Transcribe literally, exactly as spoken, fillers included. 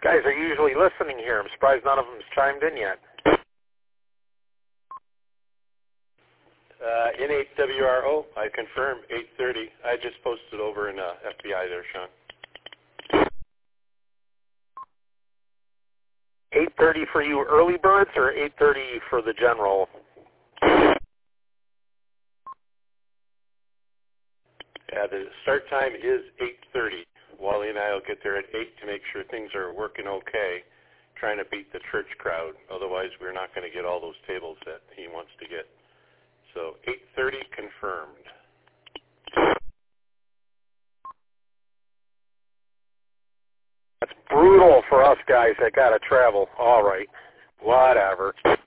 Guys are usually listening here. I'm surprised none of them's chimed in yet. Uh, N eight W R O, I confirm, eight thirty. I just posted over in uh, F B I there, Sean. eight thirty for you early birds or eight thirty for the general? Yeah, the start time is eight thirty. Wally and I will get there at eight to make sure things are working okay, trying to beat the church crowd. Otherwise, we're not going to get all those tables that he wants to get. So eight thirty confirmed. That's brutal for us guys that got to travel. All right. Whatever.